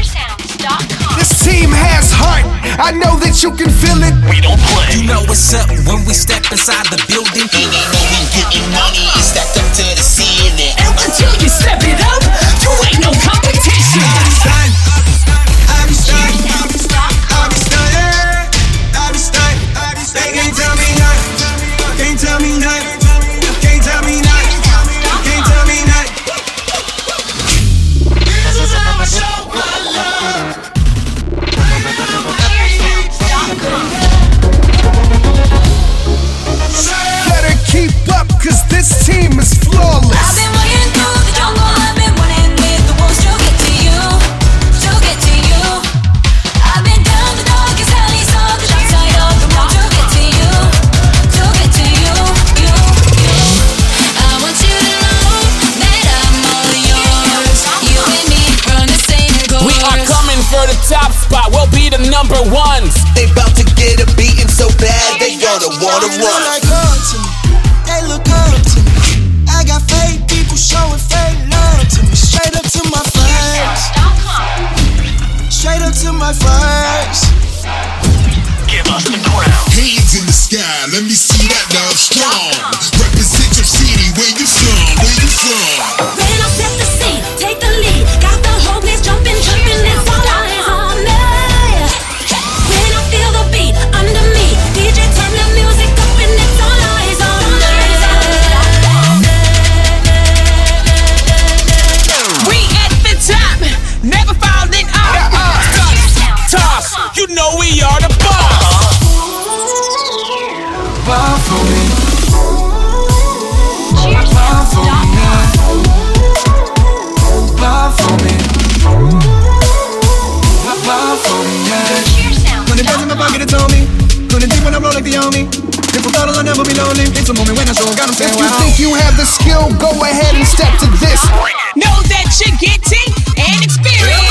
Cheersounds.com. This team has heart, I know that you can feel it. We don't play. You know what's up when we step inside the building. You know we getting money, it's stacked up to the ceiling. And until you step it up, you ain't no competition. I be stunned. They can't tell me nothing. Can't tell me nothing. Can't tell me nothing. Can't tell me nothing. This is how I show my love. Better keep up, cause this team is flawless. I've been walking through the jungle, I've been running with the wolves to get to you, to get to you. I've been down the darkest alley, saw the dark side of the moon to get to you, to get to you, you. I want you to know that I'm all yours. You and me run the same course. We are coming for the top spot. We'll be the number ones. They bout to get a beating so bad, they gonna wanna They look run. like good to me. They look good to me. I got fake people showing fake love to me. Straight up to my face. Straight up to my face. Give us the ground. Hands in the sky, let me see that love strong. Represent your city, where you from, where you from. When I set the scene, take the lead, got the whole place jumping, it's all eyes on me. When I feel the beat under me, DJ turn the music up and it's all eyes on me. We at the top, never falling off. Toss, you know we are the boss. Ball for me. Cheersounds.com. Ball for me. Ball for me, yeah. When the best in my pocket, it's on me. When the deep when I roll like the army. If I thought I'll never be lonely. It's a moment when I show got them saying, If you wow. think you have the skill, go ahead and step to this. Know that you're getting an experience.